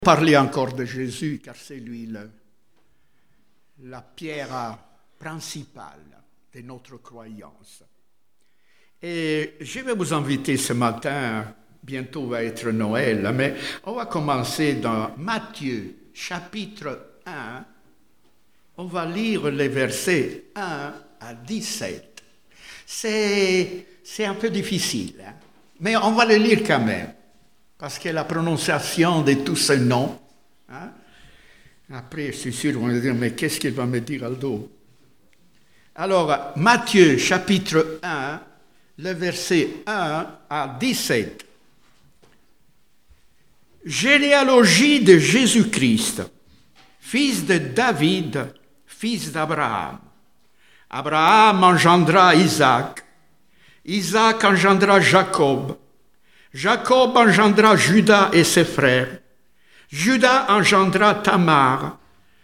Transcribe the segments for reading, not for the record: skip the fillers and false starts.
Parler encore de Jésus, car c'est lui la pierre principale de notre croyance. Et je vais vous inviter ce matin, bientôt va être Noël, mais on va commencer dans Matthieu, chapitre 1. On va lire les versets 1 à 17. C'est un peu difficile, hein? Mais on va le lire quand même. Parce que la prononciation de tous ces noms, hein? Après, je suis sûr, on va dire, mais qu'est-ce qu'il va me dire Aldo? Alors, Matthieu, chapitre 1, le verset 1 à 17. Généalogie de Jésus-Christ, fils de David, fils d'Abraham. Abraham engendra Isaac. Isaac engendra Jacob. Jacob engendra Judas et ses frères. Judas engendra Tamar.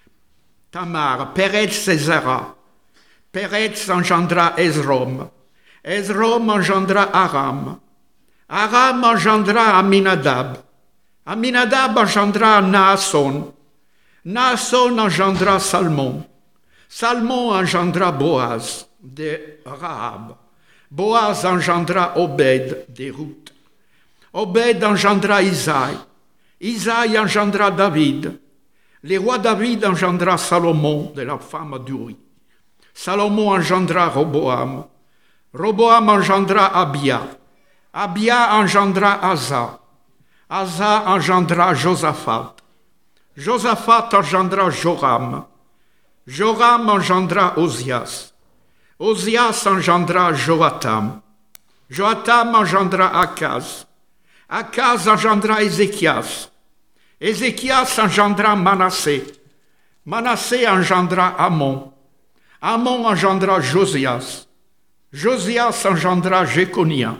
Tamar, Pérez et Zara. Pérez engendra Esrom. Esrom engendra Aram. Aram engendra Aminadab. Aminadab engendra Naasson. Naasson engendra Salmon. Salmon engendra Boaz de Rahab. Boaz engendra Obed de Ruth. Obed engendra Isaïe. Isaïe engendra David. Le roi David engendra Salomon de la femme d'Uri. Salomon engendra Roboam. Roboam engendra Abia. Abia engendra Asa. Asa engendra Josaphat. Josaphat engendra Joram. Joram engendra Ozias. Ozias engendra Joatam. Joatam engendra Akaz. Akaz engendra Ézéchias. Ézéchias engendra Manassé. Manassé engendra Amon. Amon engendra Josias. Josias engendra Jéconia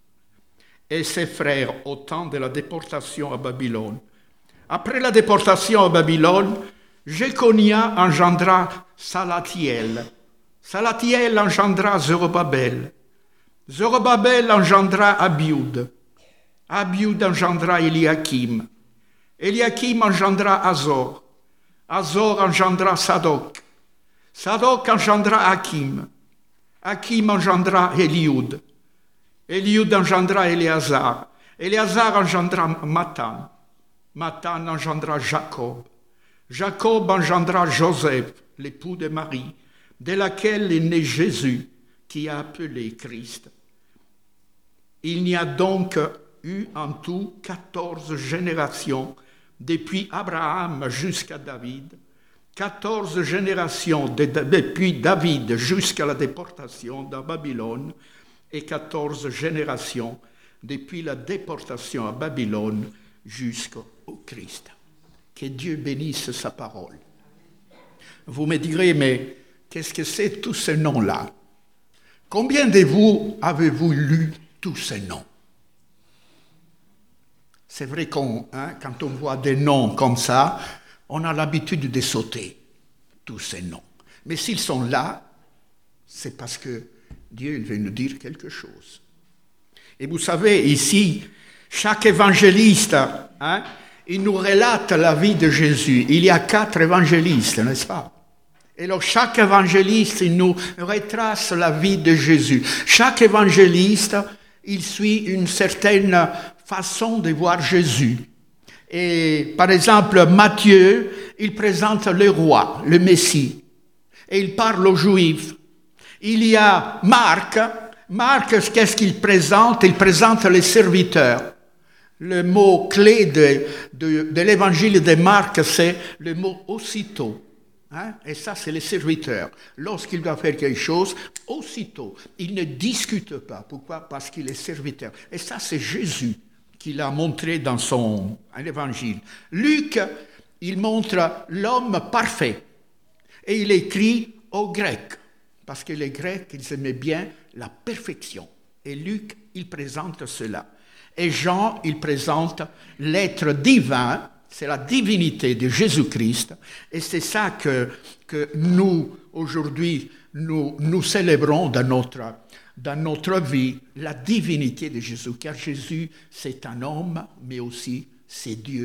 et ses frères au temps de la déportation à Babylone. Après la déportation à Babylone, Jéconia engendra Salatiel. Salatiel engendra Zorobabel. Zorobabel engendra Abioud. Abioud engendra Eliakim. Eliakim engendra Azor. Azor engendra Sadok. Sadok engendra Hakim. Hakim engendra Eliud. Eliud engendra Éléazar. Éléazar engendra Matan. Matan engendra Jacob. Jacob engendra Joseph, l'époux de Marie, de laquelle est né Jésus, qui a appelé Christ. Il n'y a donc eu en tout 14 générations depuis Abraham jusqu'à David, 14 générations depuis David jusqu'à la déportation dans Babylone et 14 générations depuis la déportation à Babylone jusqu'au Christ. Que Dieu bénisse sa parole. Vous me direz, mais qu'est-ce que c'est tous ces noms-là? Combien de vous avez-vous lu tous ces noms? C'est vrai quand on voit des noms comme ça, on a l'habitude de sauter tous ces noms. Mais s'ils sont là, c'est parce que Dieu veut nous dire quelque chose. Et vous savez, ici, chaque évangéliste, il nous relate la vie de Jésus. Il y a 4 évangélistes, n'est-ce pas? Et alors, chaque évangéliste, il nous retrace la vie de Jésus. Chaque évangéliste, il suit une certaine façon de voir Jésus. Et par exemple, Matthieu, il présente le roi, le Messie, et il parle aux Juifs. Il y a Marc. Marc, qu'est-ce qu'il présente? Il présente les serviteurs. Le mot clé de l'évangile de Marc, c'est le mot aussitôt. Et ça, c'est les serviteurs. Lorsqu'il doit faire quelque chose, aussitôt, il ne discute pas. Pourquoi? Parce qu'il est serviteur. Et ça, c'est Jésus qui l'a montré dans son évangile. Luc, il montre l'homme parfait. Et il écrit aux Grecs. Parce que les Grecs, ils aimaient bien la perfection. Et Luc, il présente cela. Et Jean, il présente l'être divin. C'est la divinité de Jésus-Christ. Et c'est ça que nous, aujourd'hui, nous célébrons dans notre vie, la divinité de Jésus. Car Jésus, c'est un homme, mais aussi c'est Dieu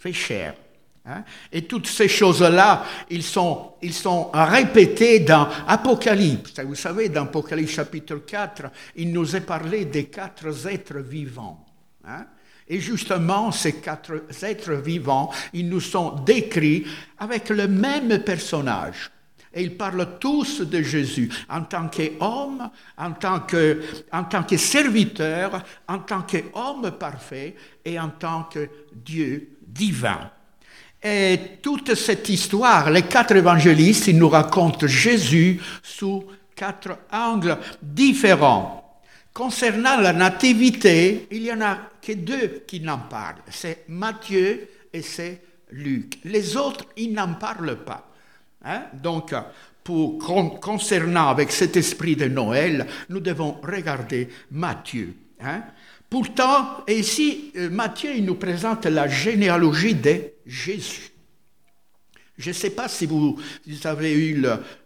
fait chair. Hein? Et toutes ces choses-là, ils sont répétés dans Apocalypse. Vous savez, dans Apocalypse chapitre 4, il nous est parlé des 4 êtres vivants. Hein? Et justement, ces 4 êtres vivants, ils nous sont décrits avec le même personnage. Et ils parlent tous de Jésus en tant qu'homme, en tant que serviteur, en tant qu'homme parfait et en tant que Dieu divin. Et toute cette histoire, les 4 évangélistes, ils nous racontent Jésus sous 4 angles différents. Concernant la nativité, il n'y en a que 2 qui n'en parlent. C'est Matthieu et c'est Luc. Les autres, ils n'en parlent pas. Hein? Donc, concernant avec cet esprit de Noël, nous devons regarder Matthieu. Hein? Pourtant, ici, Matthieu il nous présente la généalogie de Jésus. Je ne sais pas si vous avez eu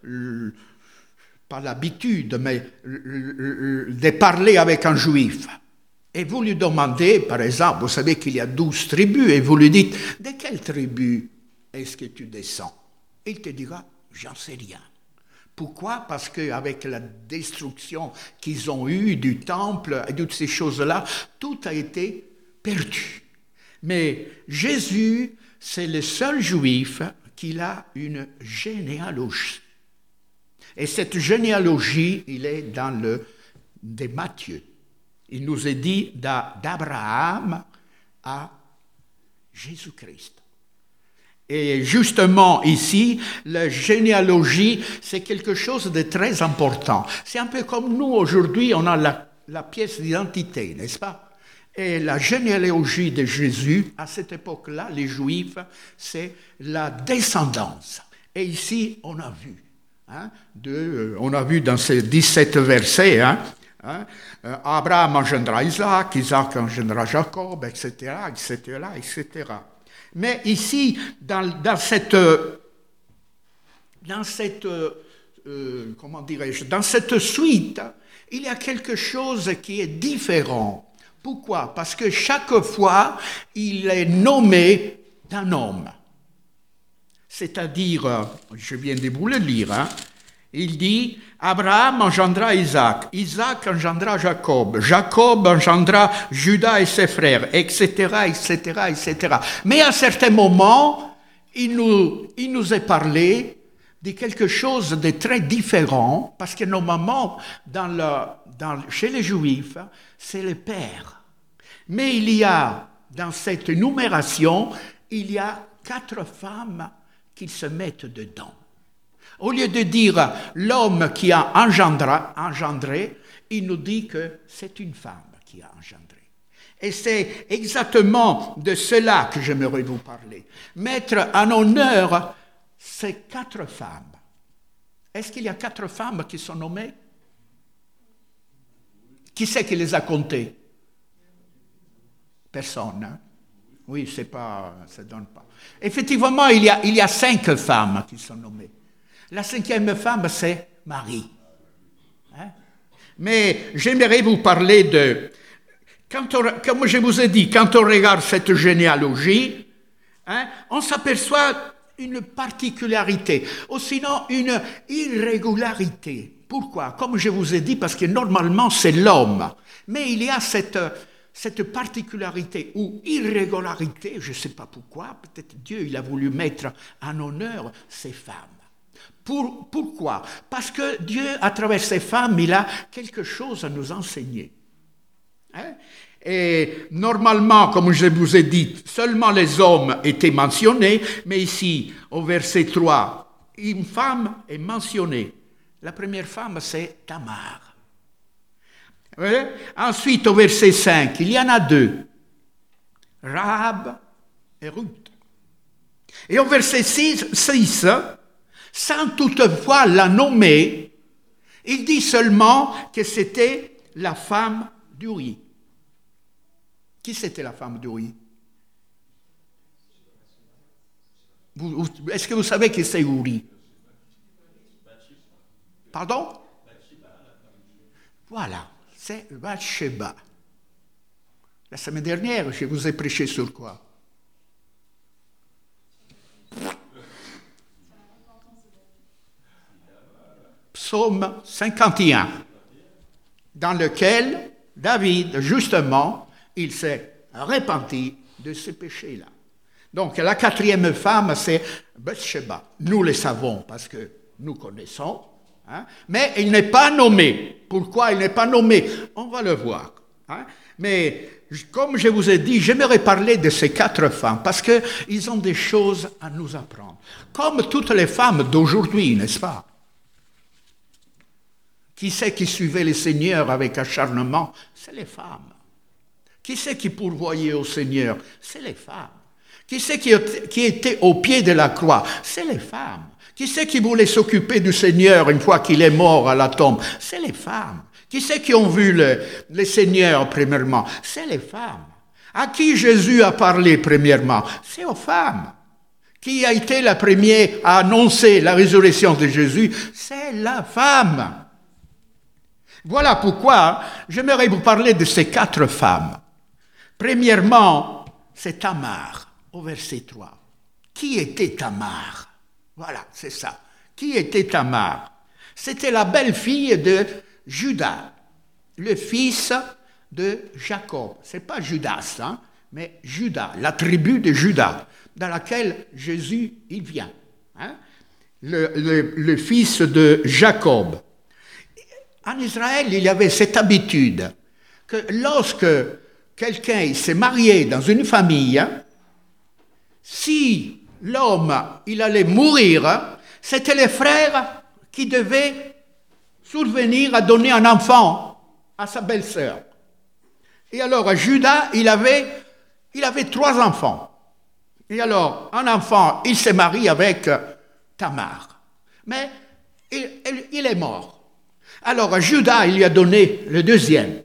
pas l'habitude, mais de parler avec un juif. Et vous lui demandez, par exemple, vous savez qu'il y a 12 tribus, et vous lui dites, de quelle tribu est-ce que tu descends? Il te dira, j'en sais rien. Pourquoi? Parce qu'avec la destruction qu'ils ont eue du temple et toutes ces choses-là, tout a été perdu. Mais Jésus, c'est le seul juif qui a une généalogie. Et cette généalogie, il est dans de Matthieu. Il nous est dit d'Abraham à Jésus-Christ. Et justement ici, la généalogie, c'est quelque chose de très important. C'est un peu comme nous aujourd'hui, on a la pièce d'identité, n'est-ce pas? Et la généalogie de Jésus, à cette époque-là, les Juifs, c'est la descendance. Et ici, on a vu. On a vu dans ces 17 versets, Abraham engendra Isaac, Isaac engendra Jacob, etc., etc., etc. Mais ici, dans cette suite, il y a quelque chose qui est différent. Pourquoi? Parce que chaque fois, il est nommé d'un homme. C'est-à-dire, je viens de vous le lire, il dit, Abraham engendra Isaac, Isaac engendra Jacob, Jacob engendra Judas et ses frères, etc., etc., etc. Mais à certains moments, il nous est parlé de quelque chose de très différent, parce que normalement, chez les Juifs, c'est le Père. Mais il y a, dans cette énumération, il y a 4 femmes qui se mettent dedans. Au lieu de dire l'homme qui a engendré, il nous dit que c'est une femme qui a engendré. Et c'est exactement de cela que j'aimerais vous parler. Mettre en honneur ces 4 femmes. Est-ce qu'il y a 4 femmes qui sont nommées? Qui c'est qui les a comptées? Personne. Hein? Oui, ça ne donne pas. Effectivement, il y a 5 femmes qui sont nommées. La 5e femme, c'est Marie. Hein? Mais j'aimerais vous parler comme je vous ai dit, quand on regarde cette généalogie, on s'aperçoit une particularité, ou sinon une irrégularité. Pourquoi? Comme je vous ai dit, parce que normalement c'est l'homme. Mais il y a cette particularité ou irrégularité, je ne sais pas pourquoi, peut-être Dieu il a voulu mettre en honneur ces femmes. Pourquoi? Parce que Dieu, à travers ces femmes, il a quelque chose à nous enseigner. Et normalement, comme je vous ai dit, seulement les hommes étaient mentionnés, mais ici, au verset 3, une femme est mentionnée. La première femme, c'est Tamar. Ensuite, au verset 5, il y en a 2, Rahab et Ruth. Et au verset 6, sans toutefois la nommer, il dit seulement que c'était la femme d'Uri. Qui c'était la femme d'Uri? Est-ce que vous savez qui c'est Uri? Pardon? Voilà, c'est Bathsheba. La semaine dernière, je vous ai prêché sur quoi? Psaume 51, dans lequel David, justement, il s'est repenti de ce péché-là. Donc, la quatrième femme, c'est Bathsheba. Nous le savons parce que nous connaissons, hein, mais il n'est pas nommé. Pourquoi il n'est pas nommé? On va le voir. Hein. Mais comme je vous ai dit, j'aimerais parler de ces 4 femmes parce qu'ils ont des choses à nous apprendre. Comme toutes les femmes d'aujourd'hui, n'est-ce pas? Qui c'est qui suivait le Seigneur avec acharnement? C'est les femmes. Qui c'est qui pourvoyait au Seigneur? C'est les femmes. Qui c'est qui était au pied de la croix? C'est les femmes. Qui c'est qui voulait s'occuper du Seigneur une fois qu'il est mort à la tombe? C'est les femmes. Qui c'est qui ont vu le Seigneur premièrement? C'est les femmes. À qui Jésus a parlé premièrement? C'est aux femmes. Qui a été la première à annoncer la résurrection de Jésus? C'est la femme. Voilà pourquoi j'aimerais vous parler de ces 4 femmes. Premièrement, c'est Tamar, au verset 3. Qui était Tamar? Voilà, c'est ça. Qui était Tamar? C'était la belle-fille de Judas, le fils de Jacob. Ce n'est pas Judas, hein, mais Judas, la tribu de Judas, dans laquelle Jésus il vient. Hein, le fils de Jacob. En Israël, il y avait cette habitude que lorsque quelqu'un s'est marié dans une famille, si l'homme il allait mourir, c'était les frères qui devaient survenir à donner un enfant à sa belle-sœur. Et alors, Judas, il avait 3 enfants. Et alors, un enfant, il s'est marié avec Tamar. Mais il est mort. Alors, Judas, il lui a donné le deuxième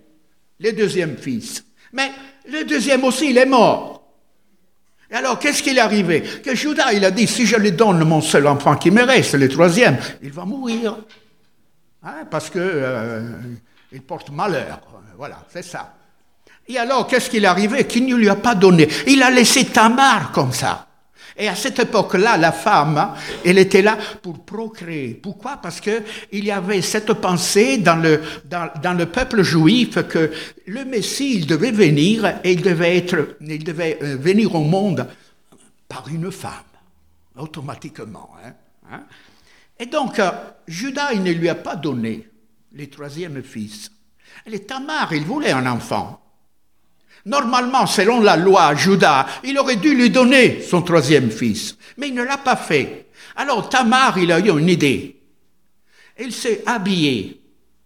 fils. Mais le deuxième aussi, il est mort. Et alors, qu'est-ce qu'il est arrivé? Que Judas, il a dit, si je lui donne mon seul enfant qui me reste, le 3e, il va mourir. Hein, parce qu'il porte malheur. Voilà, c'est ça. Et alors, qu'est-ce qu'il est arrivé? Qu'il ne lui a pas donné. Il a laissé Tamar comme ça. Et à cette époque-là, la femme, elle était là pour procréer. Pourquoi? Parce qu'il y avait cette pensée dans le peuple juif que le Messie, il devait venir et il devait venir au monde par une femme, automatiquement. Hein. Et donc, Judas, il ne lui a pas donné le 3e fils. Et Tamar, il voulait un enfant. Normalement, selon la loi, Judas, il aurait dû lui donner son 3e fils. Mais il ne l'a pas fait. Alors Tamar, il a eu une idée. Elle s'est habillée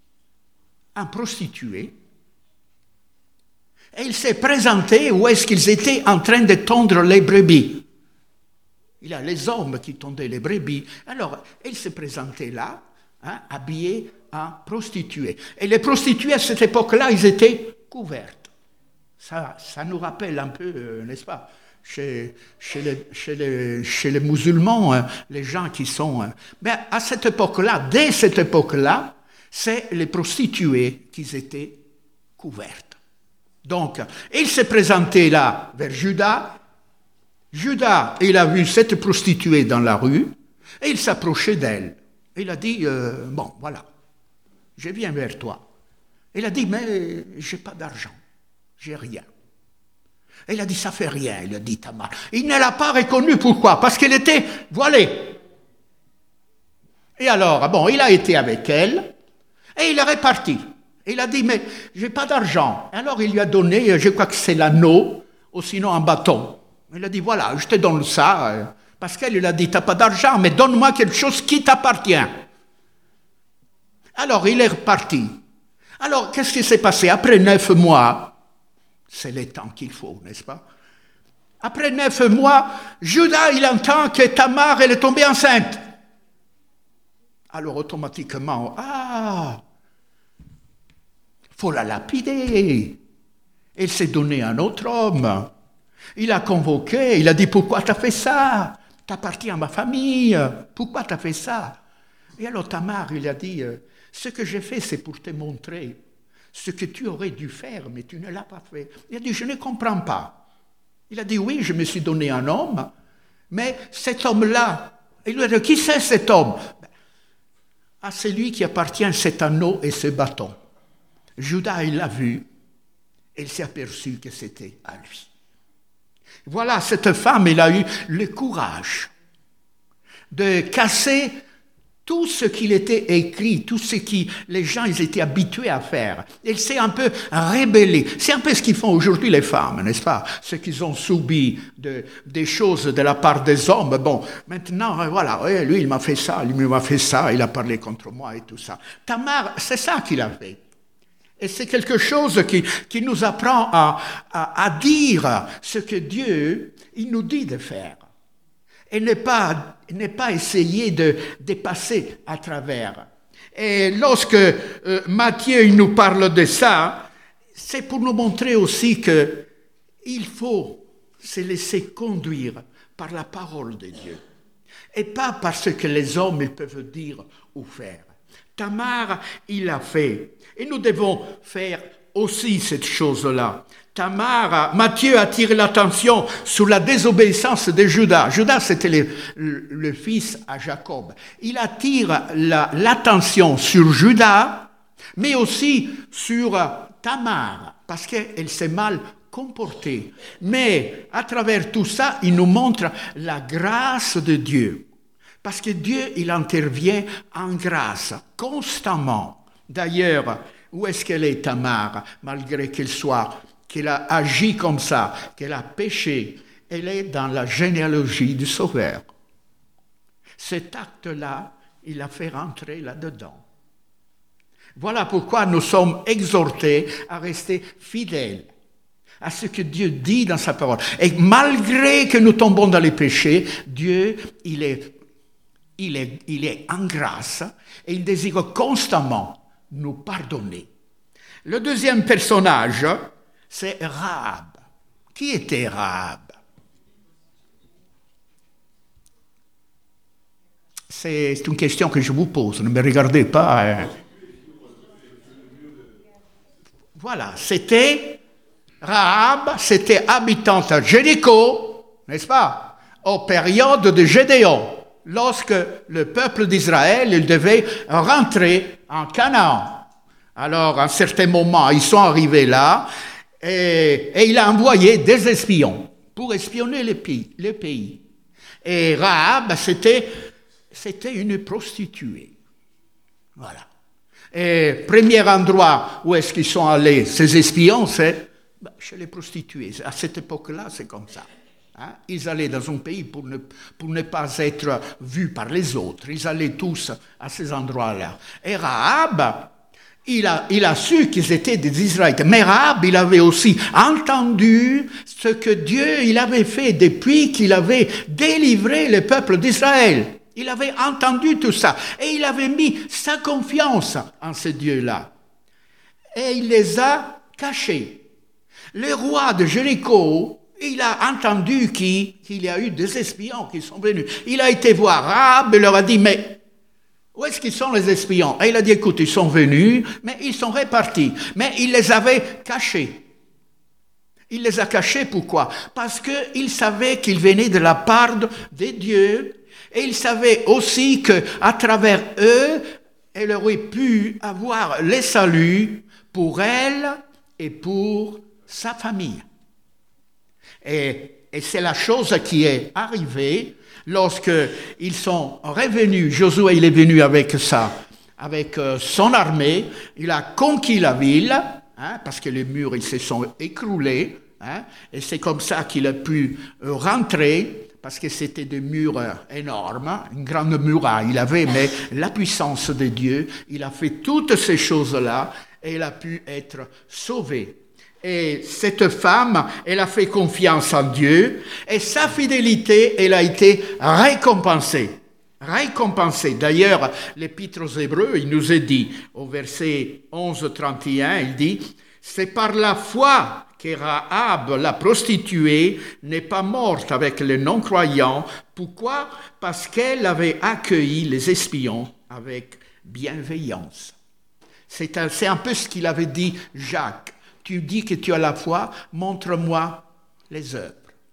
en prostituée. Et il s'est présenté où est-ce qu'ils étaient en train de tondre les brebis. Il y a les hommes qui tondaient les brebis. Alors, elle s'est présentée là, hein, habillée en prostituée. Et les prostituées, à cette époque-là, ils étaient couvertes. Ça nous rappelle un peu, n'est-ce pas, chez les musulmans, hein, les gens qui sont... mais à cette époque-là, dès cette époque-là, c'est les prostituées qui étaient couvertes. Donc, il s'est présenté là vers Judas. Judas, il a vu cette prostituée dans la rue et il s'approchait d'elle. Il a dit, bon, voilà, je viens vers toi. Il a dit, mais je n'ai pas d'argent. J'ai rien. Et il a dit, ça fait rien, il a dit Tamar. Il ne l'a pas reconnu, pourquoi? Parce qu'elle était voilée. Et alors, bon, il a été avec elle, et il est reparti. Il a dit, mais j'ai pas d'argent. Alors il lui a donné, je crois que c'est l'anneau, ou sinon un bâton. Il a dit, voilà, je te donne ça, parce qu'elle lui a dit, t'as pas d'argent, mais donne-moi quelque chose qui t'appartient. Alors il est reparti. Alors, qu'est-ce qui s'est passé? Après 9 mois, c'est le temps qu'il faut, n'est-ce pas? Après 9 mois, Judas, il entend que Tamar, elle est tombée enceinte. Alors, automatiquement, faut la lapider. Elle s'est donnée à un autre homme. Il a convoqué, il a dit, pourquoi tu as fait ça? T'appartiens à ma famille, pourquoi tu as fait ça? Et alors Tamar, il a dit, ce que j'ai fait, c'est pour te montrer ce que tu aurais dû faire, mais tu ne l'as pas fait. Il a dit, je ne comprends pas. Il a dit, oui, je me suis donné un homme, mais cet homme-là, il lui a dit, qui c'est cet homme? à celui qui appartient cet anneau et ce bâton. Judas, il l'a vu, et il s'est aperçu que c'était à lui. Voilà, cette femme, elle a eu le courage de casser tout ce qu'il était écrit, tout ce que les gens ils étaient habitués à faire. Elle s'est un peu rébellée. C'est un peu ce qu'ils font aujourd'hui les femmes, n'est-ce pas? Ce qu'ils ont subi des choses de la part des hommes. Bon, maintenant, voilà, lui il m'a fait ça, lui il m'a fait ça, il a parlé contre moi et tout ça. Tamar, c'est ça qu'il a fait. Et c'est quelque chose qui nous apprend à dire ce que Dieu il nous dit de faire. Et ne pas essayer de passer à travers. Et lorsque Matthieu il nous parle de ça, c'est pour nous montrer aussi qu'il faut se laisser conduire par la parole de Dieu. Et pas par ce que les hommes ils peuvent dire ou faire. Tamar, il l'a fait. Et nous devons faire aussi cette chose-là. Tamar, Matthieu attire l'attention sur la désobéissance de Judas. Judas, c'était le fils à Jacob. Il attire l'attention sur Judas, mais aussi sur Tamar, parce qu'elle s'est mal comportée. Mais à travers tout ça, il nous montre la grâce de Dieu. Parce que Dieu, il intervient en grâce, constamment. D'ailleurs, où est-ce qu'elle est, Tamar, malgré qu'elle a agi comme ça, qu'elle a péché, elle est dans la généalogie du Sauveur. Cet acte-là, il l'a fait rentrer là-dedans. Voilà pourquoi nous sommes exhortés à rester fidèles à ce que Dieu dit dans sa parole. Et malgré que nous tombons dans les péchés, Dieu, il est en grâce et il désire constamment nous pardonner. Le deuxième personnage, c'est Rahab. Qui était Rahab? C'est une question que je vous pose, ne me regardez pas. Hein. Voilà, Rahab, c'était habitante à Jéricho, n'est-ce pas? Aux périodes de Gédéon, lorsque le peuple d'Israël il devait rentrer en Canaan. Alors, à un certain moment, ils sont arrivés là, et il a envoyé des espions pour espionner le pays. Et Rahab, c'était une prostituée. Voilà. Et premier endroit où est-ce qu'ils sont allés, ces espions, c'est chez les prostituées. À cette époque-là, c'est comme ça. Hein? Ils allaient dans un pays pour ne pas être vus par les autres. Ils allaient tous à ces endroits-là. Et Rahab, il a su qu'ils étaient des Israélites. Mais Rahab, il avait aussi entendu ce que Dieu il avait fait depuis qu'il avait délivré le peuple d'Israël. Il avait entendu tout ça. Et il avait mis sa confiance en ce Dieu-là. Et il les a cachés. Le roi de Jéricho, il a entendu qu'il y a eu des espions qui sont venus. Il a été voir Rahab et leur a dit, mais où est-ce qu'ils sont les espions? Et il a dit, écoute, ils sont venus, mais ils sont répartis. Mais il les avait cachés. Il les a cachés, pourquoi? Parce qu'il savait qu'ils venaient de la part de Dieu. Et il savait aussi qu'à travers eux, elle aurait pu avoir le salut pour elle et pour sa famille. Et c'est la chose qui est arrivée lorsqu'ils sont revenus. Josué, il est venu avec son armée. Il a conquis la ville, hein, parce que les murs ils se sont écroulés. Hein, et c'est comme ça qu'il a pu rentrer. Parce que c'était des murs énormes, une grande muraille il avait, mais la puissance de Dieu, il a fait toutes ces choses-là et il a pu être sauvé. Et cette femme, elle a fait confiance en Dieu et sa fidélité, elle a été récompensée. D'ailleurs, l'Épître aux Hébreux, il nous est dit, au verset 11-31, il dit « C'est par la foi que Rahab, la prostituée, n'est pas morte avec les non-croyants. Pourquoi? Parce qu'elle avait accueilli les espions avec bienveillance. C'est un peu ce qu'il avait dit Jacques. Tu dis que tu as la foi, montre-moi les œuvres.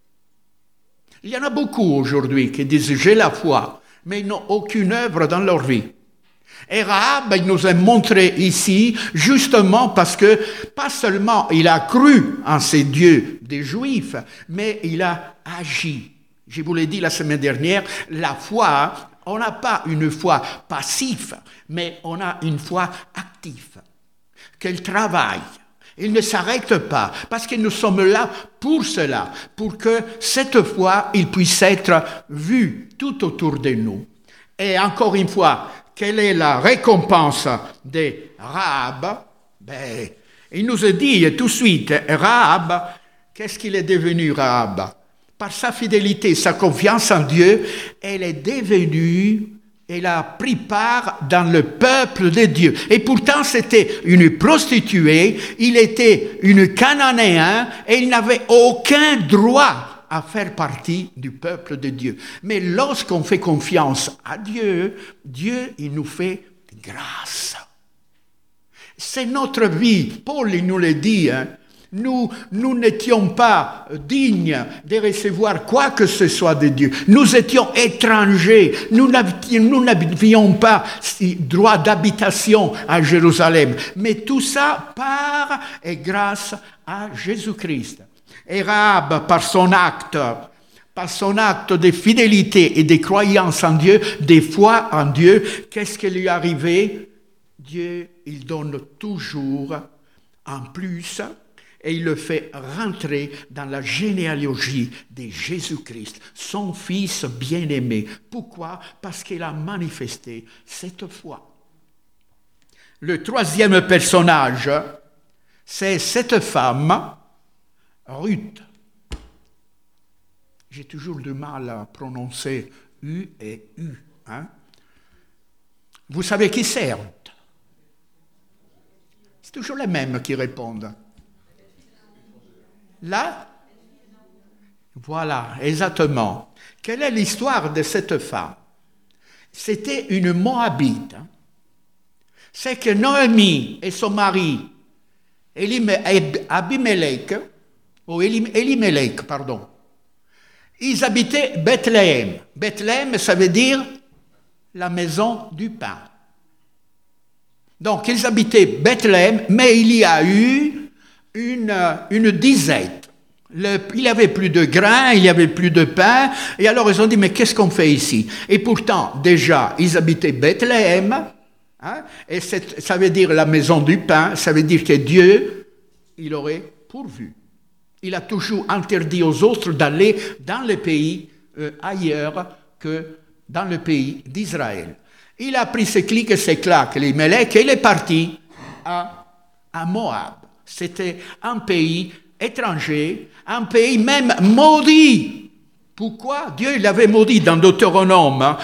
Il y en a beaucoup aujourd'hui qui disent j'ai la foi, mais ils n'ont aucune œuvre dans leur vie. Et Rahab, il nous est montré ici, justement parce que, pas seulement il a cru en ces dieux des Juifs, mais il a agi. Je vous l'ai dit la semaine dernière, la foi, on n'a pas une foi passive, mais on a une foi active, qu'elle travaille. Il ne s'arrête pas, parce que nous sommes là pour cela, pour que cette foi, il puisse être vue tout autour de nous. Et encore une fois, quelle est la récompense de Rahab? Il nous a dit tout de suite, Rahab, qu'est-ce qu'il est devenu Rahab? Par sa fidélité, sa confiance en Dieu, elle a pris part dans le peuple de Dieu. Et pourtant, c'était une prostituée, il était une Cananéen, et il n'avait aucun droit à faire partie du peuple de Dieu. Mais lorsqu'on fait confiance à Dieu, Dieu, il nous fait grâce. C'est notre vie. Paul, il nous le dit, hein. Nous n'étions pas dignes de recevoir quoi que ce soit de Dieu. Nous étions étrangers. Nous n'avions pas droit d'habitation à Jérusalem. Mais tout ça part et grâce à Jésus-Christ. Et Rahab, par son acte de fidélité et de croyance en Dieu, de foi en Dieu, qu'est-ce qui lui est arrivé? Dieu, il donne toujours en plus, et il le fait rentrer dans la généalogie de Jésus-Christ, son Fils bien-aimé. Pourquoi? Parce qu'il a manifesté cette foi. Le troisième personnage, c'est cette femme, Ruth. J'ai toujours du mal à prononcer U et U. Hein? Vous savez qui c'est, Ruth? C'est toujours les mêmes qui répondent. Là, voilà, exactement. Quelle est l'histoire de cette femme? C'était une Moabite. C'est que Noémie et son mari, Elimelech, ils habitaient Bethléem. Bethléem, ça veut dire la maison du pain. Donc, ils habitaient Bethléem, mais il y a eu une disette. Il n'y avait plus de grains, il n'y avait plus de pain. Et alors, ils ont dit, mais qu'est-ce qu'on fait ici? Et pourtant, déjà, ils habitaient Bethléem. Hein, et ça veut dire la maison du pain. Ça veut dire que Dieu, il aurait pourvu. Il a toujours interdit aux autres d'aller dans les pays ailleurs que dans le pays d'Israël. Il a pris ses clics et ses claques, les Mélèques, et il est parti à Moab. C'était un pays étranger, un pays même maudit. Pourquoi? Dieu l'avait maudit dans Deutéronome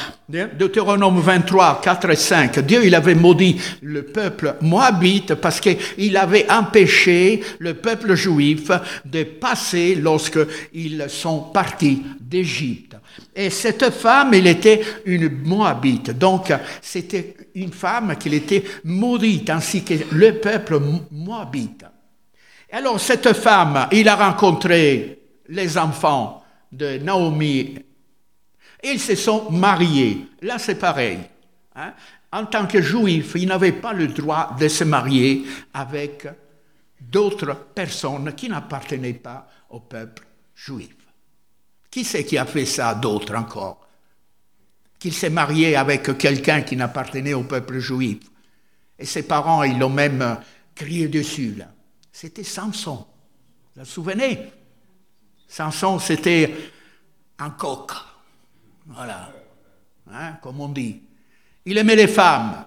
23, 4 et 5. Dieu il avait maudit le peuple moabite parce qu'il avait empêché le peuple juif de passer lorsqu'ils sont partis d'Égypte. Et cette femme, elle était une moabite. Donc, c'était une femme qui était maudite, ainsi que le peuple moabite. Alors, cette femme, il a rencontré les enfants de Naomi. Ils se sont mariés. Là, c'est pareil. Hein? En tant que juif, ils n'avaient pas le droit de se marier avec d'autres personnes qui n'appartenaient pas au peuple juif. Qui c'est qui a fait ça d'autres encore? Qu'il s'est marié avec quelqu'un qui n'appartenait au peuple juif. Et ses parents, ils l'ont même crié dessus, là. C'était Samson. Vous vous souvenez? Samson, c'était un coq. Voilà. Hein, comme on dit. Il aimait les femmes.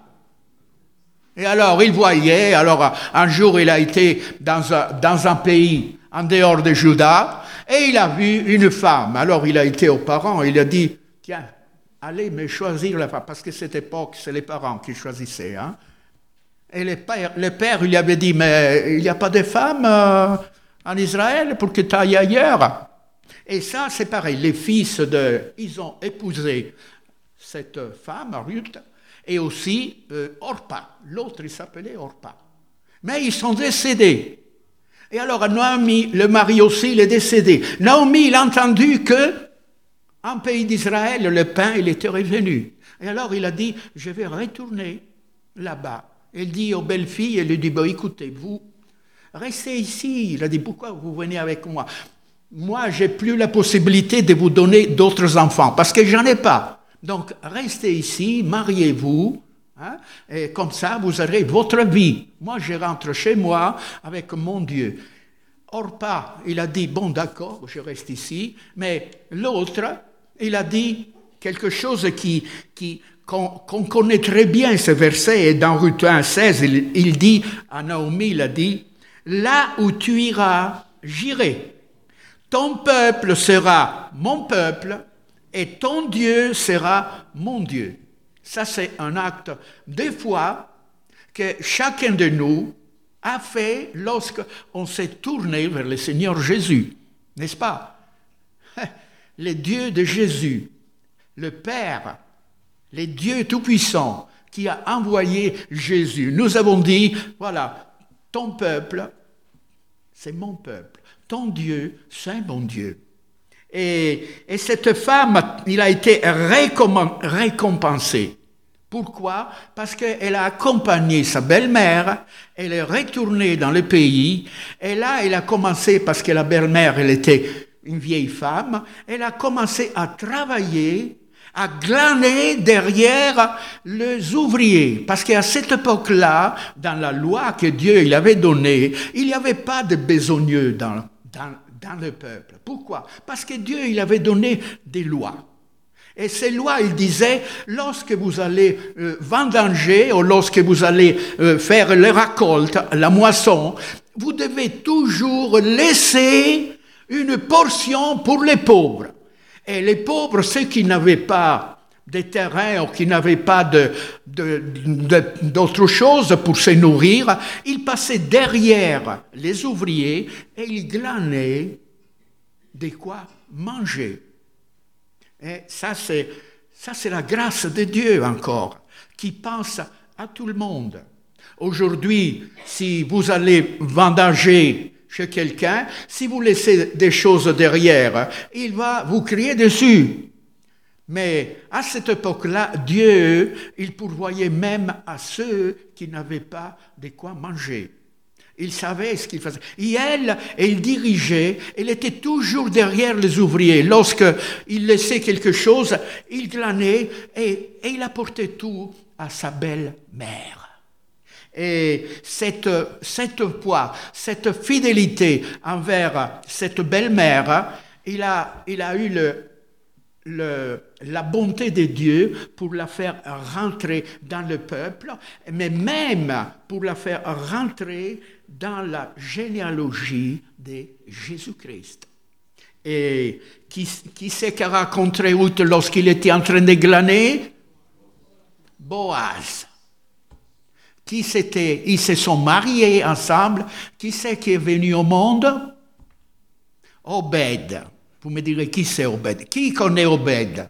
Et alors, il voyait. Alors, un jour, il a été dans un pays en dehors de Juda. Et il a vu une femme. Alors, il a été aux parents. Il a dit, tiens, allez me choisir la femme. Parce que cette époque, c'est les parents qui choisissaient. Hein. Et le père lui avait dit, mais il n'y a pas de femmes en Israël pour que tu ailles ailleurs. Et ça, c'est pareil. Les fils ils ont épousé cette femme, Ruth, et aussi Orpa. L'autre, il s'appelait Orpa. Mais ils sont décédés. Et alors, Naomi, le mari aussi, il est décédé. Naomi, il a entendu que en pays d'Israël, le pain, il était revenu. Et alors, il a dit, je vais retourner là-bas. Il dit aux belles filles, elle lui dit, bon, écoutez, vous, restez ici. Il a dit, pourquoi vous venez avec moi? Moi, j'ai plus la possibilité de vous donner d'autres enfants, parce que j'en ai pas. Donc, restez ici, mariez-vous, hein, et comme ça, vous aurez votre vie. Moi, je rentre chez moi avec mon Dieu. Orpa, il a dit, bon, d'accord, je reste ici, mais l'autre, il a dit quelque chose qu'on connaît très bien, ce verset, et dans Ruth 1,16, il dit, à Naomi, il a dit, là où tu iras, j'irai. Ton peuple sera mon peuple, et ton Dieu sera mon Dieu. Ça, c'est un acte de foi que chacun de nous a fait lorsqu'on s'est tourné vers le Seigneur Jésus, n'est-ce pas? Le Dieu de Jésus, le Père, le Dieu Tout-Puissant qui a envoyé Jésus. Nous avons dit, voilà, ton peuple, c'est mon peuple. Ton Dieu, c'est mon Dieu. Et cette femme, il a été récompensée. Pourquoi? Parce qu'elle a accompagné sa belle-mère, elle est retournée dans le pays, et là, elle a commencé, parce que la belle-mère, elle était une vieille femme, elle a commencé à travailler, à glaner derrière les ouvriers. Parce qu'à cette époque-là, dans la loi que Dieu il avait donnée, il n'y avait pas de besogneux dans le peuple. Pourquoi? Parce que Dieu il avait donné des lois. Et ces lois, il disait, lorsque vous allez vendanger ou lorsque vous allez faire les récoltes, la moisson, vous devez toujours laisser une portion pour les pauvres. Et les pauvres, ceux qui n'avaient pas de terrain ou qui n'avaient pas d'autre chose pour se nourrir, ils passaient derrière les ouvriers et ils glanaient de quoi manger. Et ça, c'est la grâce de Dieu encore, qui pense à tout le monde. Aujourd'hui, si vous allez vendanger chez quelqu'un, si vous laissez des choses derrière, il va vous crier dessus. Mais à cette époque-là, Dieu, il pourvoyait même à ceux qui n'avaient pas de quoi manger. Il savait ce qu'il faisait. Et elle dirigeait, elle était toujours derrière les ouvriers. Lorsqu'il laissait quelque chose, il glanait et il apportait tout à sa belle-mère. Et cette foi, cette fidélité envers cette belle-mère, il a eu la bonté de Dieu pour la faire rentrer dans le peuple, mais même pour la faire rentrer dans la généalogie de Jésus-Christ. Et qui c'est qui a rencontré Ruth lorsqu'il était en train de glaner? Boaz. Qui c'était? Ils se sont mariés ensemble. Qui c'est qui est venu au monde? Obed. Vous me direz, qui c'est Obed? Qui connaît Obed?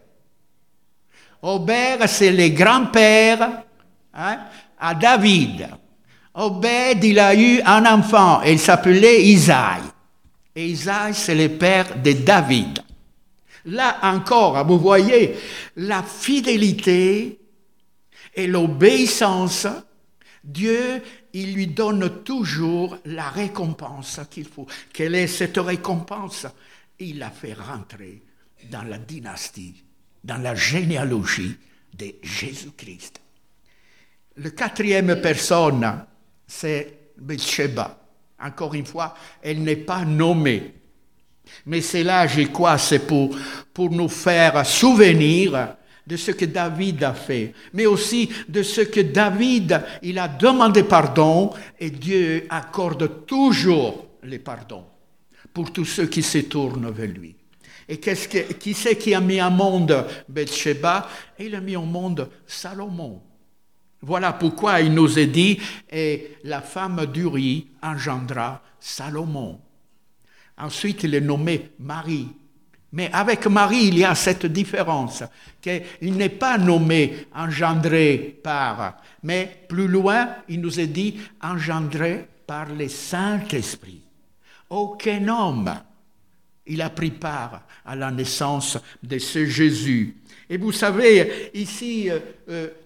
Obed, c'est le grand-père à David. Obed, il a eu un enfant, il s'appelait Isaïe. Et Isaïe, c'est le père de David. Là encore, vous voyez, la fidélité et l'obéissance, Dieu, il lui donne toujours la récompense qu'il faut. Quelle est cette récompense? Il l'a fait rentrer dans la dynastie, dans la généalogie de Jésus-Christ. La quatrième personne, c'est Bathsheba. Encore une fois, elle n'est pas nommée. Mais c'est là, je crois, c'est pour nous faire souvenir de ce que David a fait, mais aussi de ce que David, il a demandé pardon, et Dieu accorde toujours les pardons pour tous ceux qui se tournent vers lui. Et qui c'est qui a mis au monde Bathsheba? Il a mis au monde Salomon. Voilà pourquoi il nous est dit, et la femme d'Uri engendra Salomon. Ensuite, il est nommé Marie. Mais avec Marie, il y a cette différence, qu'il n'est pas nommé engendré par, mais plus loin, il nous est dit engendré par le Saint-Esprit. Aucun homme, il a pris part à la naissance de ce Jésus. Et vous savez, ici,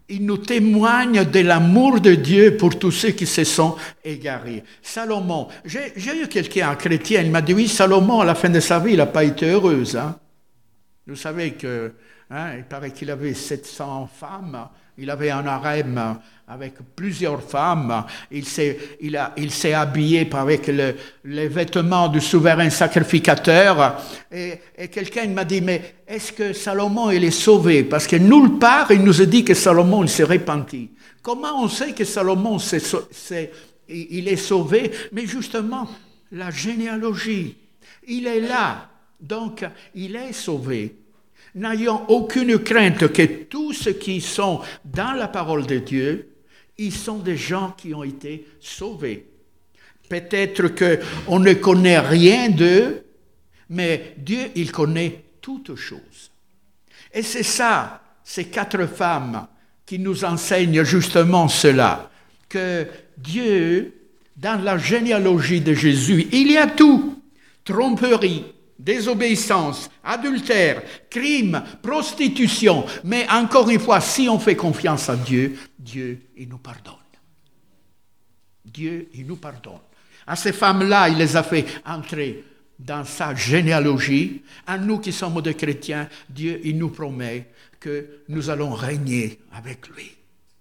il nous témoigne de l'amour de Dieu pour tous ceux qui se sont égarés. Salomon, j'ai eu quelqu'un, un chrétien, il m'a dit, oui, Salomon, à la fin de sa vie, il n'a pas été heureux. Hein. Vous savez que, il paraît qu'il avait 700 femmes, il avait un harem avec plusieurs femmes, il s'est habillé avec les vêtements du souverain sacrificateur, et quelqu'un m'a dit, mais est-ce que Salomon il est sauvé? Parce que nulle part il nous a dit que Salomon il s'est repenti. Comment on sait que Salomon il est sauvé? Mais justement, la généalogie, il est là, donc il est sauvé. N'ayons aucune crainte que tous ceux qui sont dans la parole de Dieu, ils sont des gens qui ont été sauvés. Peut-être qu'on ne connaît rien d'eux, mais Dieu, il connaît toutes choses. Et c'est ça, ces 4 femmes qui nous enseignent justement cela, que Dieu, dans la généalogie de Jésus, il y a tout, tromperie, désobéissance, adultère, crime, prostitution. Mais encore une fois, si on fait confiance à Dieu, Dieu, il nous pardonne. Dieu, il nous pardonne. À ces femmes-là, il les a fait entrer dans sa généalogie. À nous qui sommes des chrétiens, Dieu, il nous promet que nous allons régner avec lui.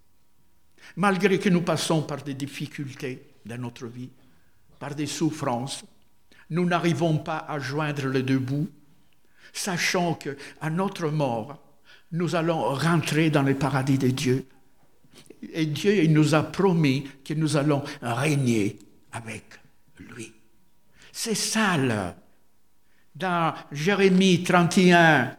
Malgré que nous passons par des difficultés dans notre vie, par des souffrances, nous n'arrivons pas à joindre les 2 bouts, sachant qu'à notre mort, nous allons rentrer dans le paradis de Dieu. Et Dieu il nous a promis que nous allons régner avec lui. C'est ça, là. Dans Jérémie 31,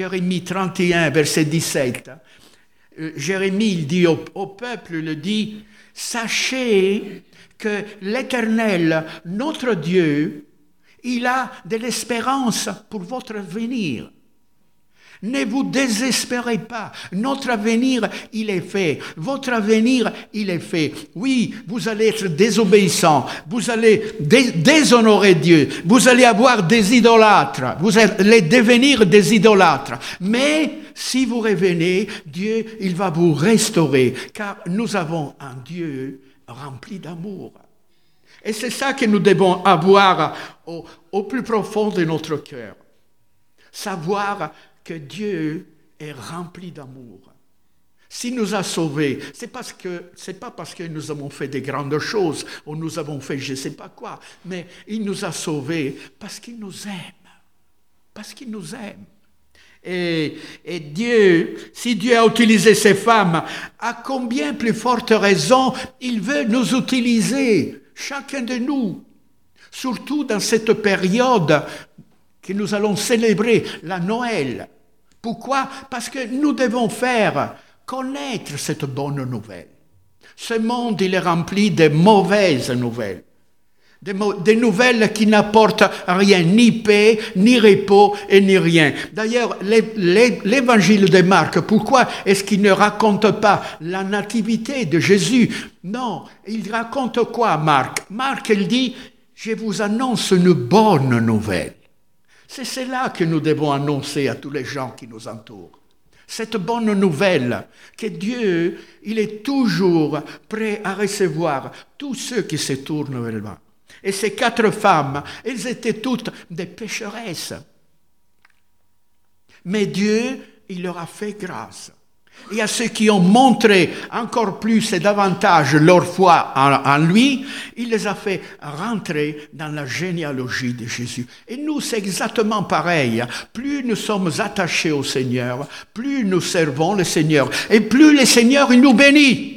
verset 17, Jérémie il dit au peuple, il dit, « Sachez que l'Éternel, notre Dieu, il a de l'espérance pour votre avenir. Ne vous désespérez pas. Notre avenir, il est fait. Votre avenir, il est fait. Oui, vous allez être désobéissants. Vous allez déshonorer Dieu. Vous allez avoir des idolâtres. Vous allez devenir des idolâtres. Mais si vous revenez, Dieu, il va vous restaurer. Car nous avons un Dieu rempli d'amour. Et c'est ça que nous devons avoir au plus profond de notre cœur. Savoir que Dieu est rempli d'amour. S'il nous a sauvés, c'est pas parce que nous avons fait des grandes choses ou nous avons fait je ne sais pas quoi, mais il nous a sauvés parce qu'il nous aime. Parce qu'il nous aime. Et Dieu, si Dieu a utilisé ces femmes, à combien plus forte raison il veut nous utiliser, chacun de nous, surtout dans cette période que nous allons célébrer, la Noël. Pourquoi? Parce que nous devons faire connaître cette bonne nouvelle. Ce monde, il est rempli de mauvaises nouvelles. Des nouvelles qui n'apportent rien, ni paix, ni repos et ni rien. D'ailleurs, l'évangile de Marc, pourquoi est-ce qu'il ne raconte pas la nativité de Jésus? Non, il raconte quoi, Marc? Marc, il dit, je vous annonce une bonne nouvelle. C'est cela que nous devons annoncer à tous les gens qui nous entourent. Cette bonne nouvelle, que Dieu, il est toujours prêt à recevoir tous ceux qui se tournent vers lui. Et ces 4 femmes, elles étaient toutes des pécheresses. Mais Dieu, il leur a fait grâce. Et à ceux qui ont montré encore plus et davantage leur foi en lui, il les a fait rentrer dans la généalogie de Jésus. Et nous, c'est exactement pareil. Plus nous sommes attachés au Seigneur, plus nous servons le Seigneur. Et plus le Seigneur, il nous bénit.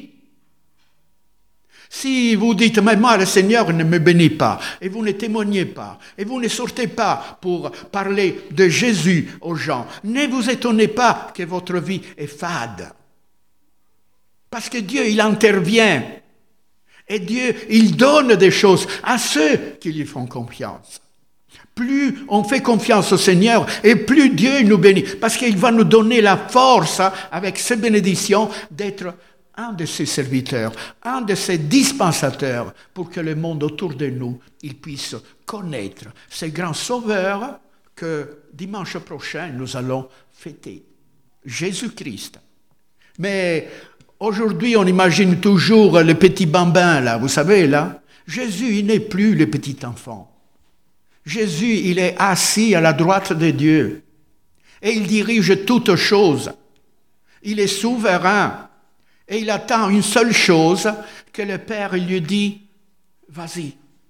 Si vous dites, mais moi, le Seigneur ne me bénit pas, et vous ne témoignez pas, et vous ne sortez pas pour parler de Jésus aux gens, ne vous étonnez pas que votre vie est fade. Parce que Dieu, il intervient. Et Dieu, il donne des choses à ceux qui lui font confiance. Plus on fait confiance au Seigneur, et plus Dieu nous bénit. Parce qu'il va nous donner la force, avec ses bénédictions, d'être un de ses serviteurs, un de ses dispensateurs, pour que le monde autour de nous, il puisse connaître ce grand sauveur que dimanche prochain, nous allons fêter, Jésus-Christ. Mais Aujourd'hui, on imagine toujours le petit bambin, là, vous savez, là. Jésus, il n'est plus le petit enfant. Jésus, il est assis à la droite de Dieu. Et il dirige toutes choses. Il est souverain. Et il attend une seule chose, que le Père lui dit, vas-y,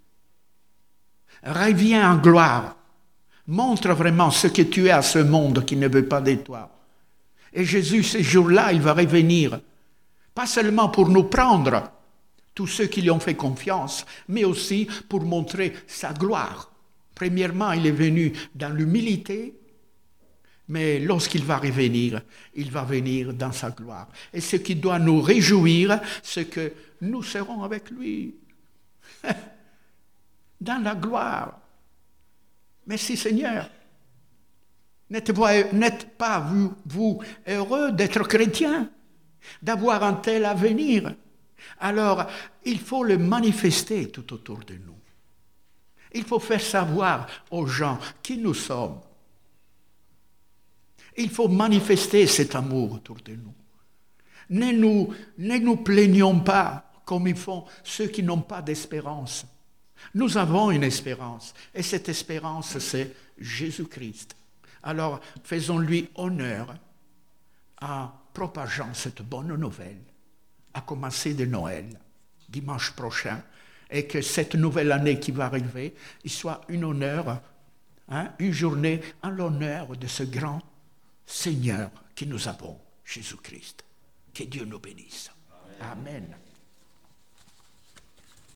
reviens en gloire. Montre vraiment ce que tu es à ce monde qui ne veut pas de toi. Et Jésus, ce jour-là, il va revenir. Pas seulement pour nous prendre, tous ceux qui lui ont fait confiance, mais aussi pour montrer sa gloire. Premièrement, il est venu dans l'humilité, mais lorsqu'il va revenir, il va venir dans sa gloire. Et ce qui doit nous réjouir, c'est que nous serons avec lui dans la gloire. Merci Seigneur. N'êtes pas vous heureux d'être chrétien, d'avoir un tel avenir? Alors, il faut le manifester tout autour de nous. Il faut faire savoir aux gens qui nous sommes. Il faut manifester cet amour autour de nous. Ne nous plaignons pas comme ils font ceux qui n'ont pas d'espérance. Nous avons une espérance, et cette espérance, c'est Jésus-Christ. Alors, faisons-lui honneur en propageant cette bonne nouvelle, à commencer de Noël, dimanche prochain, et que cette nouvelle année qui va arriver, il soit une journée en l'honneur de ce grand Seigneur que nous avons, Jésus-Christ. Que Dieu nous bénisse. Amen.